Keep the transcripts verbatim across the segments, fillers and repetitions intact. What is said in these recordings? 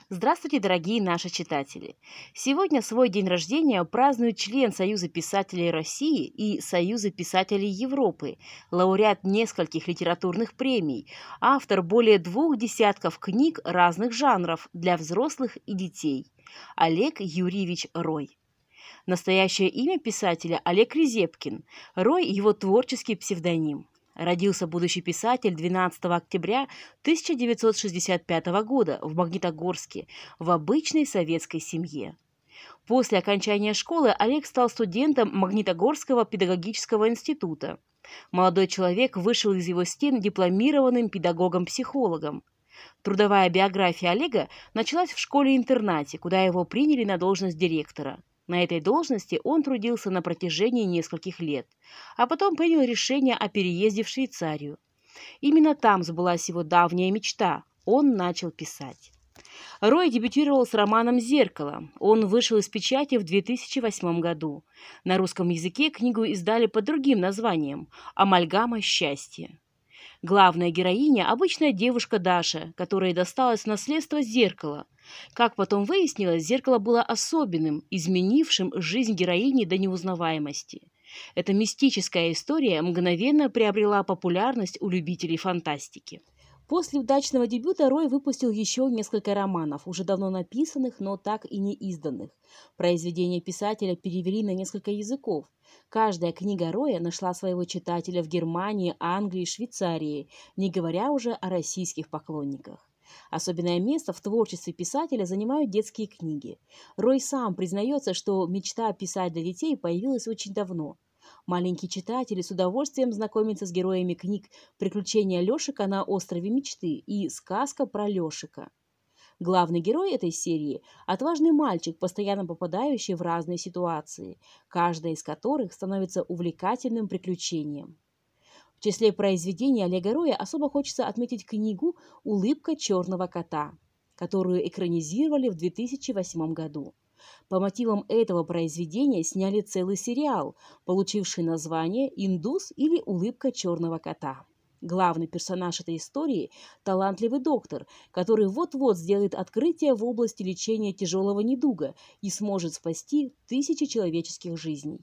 Здравствуйте, дорогие наши читатели! Сегодня свой день рождения празднует член Союза писателей России и Союза писателей Европы, лауреат нескольких литературных премий, автор более двух десятков книг разных жанров для взрослых и детей – Олег Юрьевич Рой. Настоящее имя писателя – Олег Резепкин, Рой – его творческий псевдоним. Родился будущий писатель двенадцатого октября тысяча девятьсот шестьдесят пятого года в Магнитогорске в обычной советской семье. После окончания школы Олег стал студентом Магнитогорского педагогического института. Молодой человек вышел из его стен дипломированным педагогом-психологом. Трудовая биография Олега началась в школе-интернате, куда его приняли на должность директора. На этой должности он трудился на протяжении нескольких лет, а потом принял решение о переезде в Швейцарию. Именно там сбылась его давняя мечта – он начал писать. Рой дебютировал с романом «Зеркало». Он вышел из печати в две тысячи восьмом году. На русском языке книгу издали под другим названием «Амальгама счастья». Главная героиня – обычная девушка Даша, которой досталось в наследство зеркало. Как потом выяснилось, зеркало было особенным, изменившим жизнь героини до неузнаваемости. Эта мистическая история мгновенно приобрела популярность у любителей фантастики. После удачного дебюта Рой выпустил еще несколько романов, уже давно написанных, но так и не изданных. Произведения писателя перевели на несколько языков. Каждая книга Роя нашла своего читателя в Германии, Англии, Швейцарии, не говоря уже о российских поклонниках. Особенное место в творчестве писателя занимают детские книги. Рой сам признается, что мечта писать для детей появилась очень давно. Маленькие читатели с удовольствием знакомятся с героями книг «Приключения Лешика на острове мечты» и «Сказка про Лешика». Главный герой этой серии – отважный мальчик, постоянно попадающий в разные ситуации, каждая из которых становится увлекательным приключением. В числе произведений Олега Роя особо хочется отметить книгу «Улыбка черного кота», которую экранизировали в две тысячи восьмом году. По мотивам этого произведения сняли целый сериал, получивший название «Индус» или «Улыбка черного кота». Главный персонаж этой истории – талантливый доктор, который вот-вот сделает открытие в области лечения тяжелого недуга и сможет спасти тысячи человеческих жизней.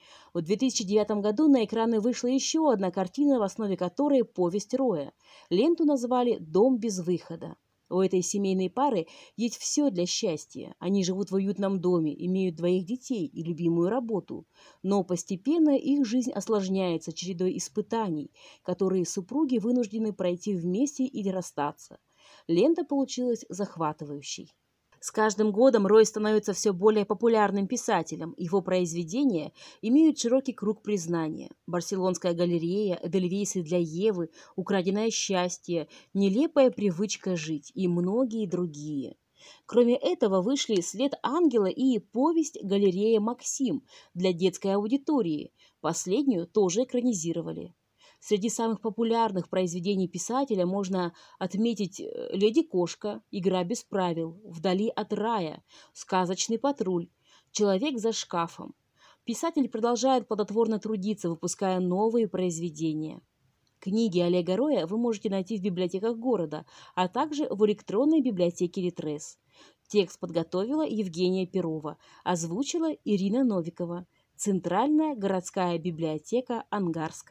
В две тысячи девятом году на экраны вышла еще одна картина, в основе которой повесть Роя. Ленту назвали «Дом без выхода». У этой семейной пары есть все для счастья. Они живут в уютном доме, имеют двоих детей и любимую работу. Но постепенно их жизнь осложняется чередой испытаний, которые супруги вынуждены пройти вместе или расстаться. Лента получилась захватывающей. С каждым годом Рой становится все более популярным писателем. Его произведения имеют широкий круг признания. «Барселонская галерея», «Эдельвейсы для Евы», «Украденное счастье», «Нелепая привычка жить» и многие другие. Кроме этого, вышли «След ангела» и повесть «Галерея Максим» для детской аудитории. Последнюю тоже экранизировали. Среди самых популярных произведений писателя можно отметить «Леди-кошка», «Игра без правил», «Вдали от рая», «Сказочный патруль», «Человек за шкафом». Писатель продолжает плодотворно трудиться, выпуская новые произведения. Книги Олега Роя вы можете найти в библиотеках города, а также в электронной библиотеке Литрес. Текст подготовила Евгения Перова, озвучила Ирина Новикова. Центральная городская библиотека Ангарска.